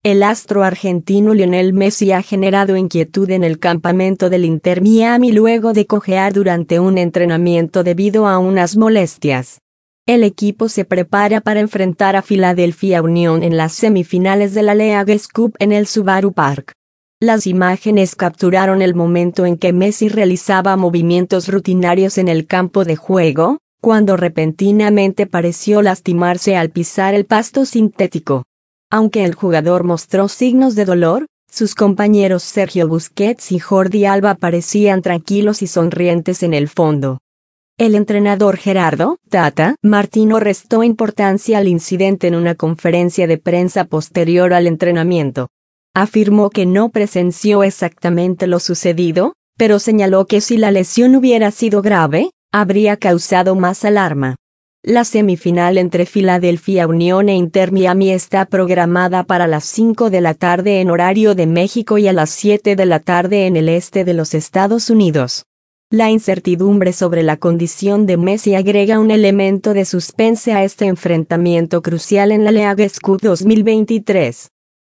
El astro argentino Lionel Messi ha generado inquietud en el campamento del Inter Miami luego de cojear durante un entrenamiento debido a unas molestias. El equipo se prepara para enfrentar a Philadelphia Union en las semifinales de la Leagues Cup en el Subaru Park. Las imágenes capturaron el momento en que Messi realizaba movimientos rutinarios en el campo de juego, cuando repentinamente pareció lastimarse al pisar el pasto sintético. Aunque el jugador mostró signos de dolor, sus compañeros Sergio Busquets y Jordi Alba parecían tranquilos y sonrientes en el fondo. El entrenador Gerardo Tata Martino restó importancia al incidente en una conferencia de prensa posterior al entrenamiento. Afirmó que no presenció exactamente lo sucedido, pero señaló que si la lesión hubiera sido grave, habría causado más alarma. La semifinal entre Philadelphia Union e Inter Miami está programada para las 5 de la tarde en horario de México y a las 7 de la tarde en el este de los Estados Unidos. La incertidumbre sobre la condición de Messi agrega un elemento de suspense a este enfrentamiento crucial en la Leagues Cup 2023.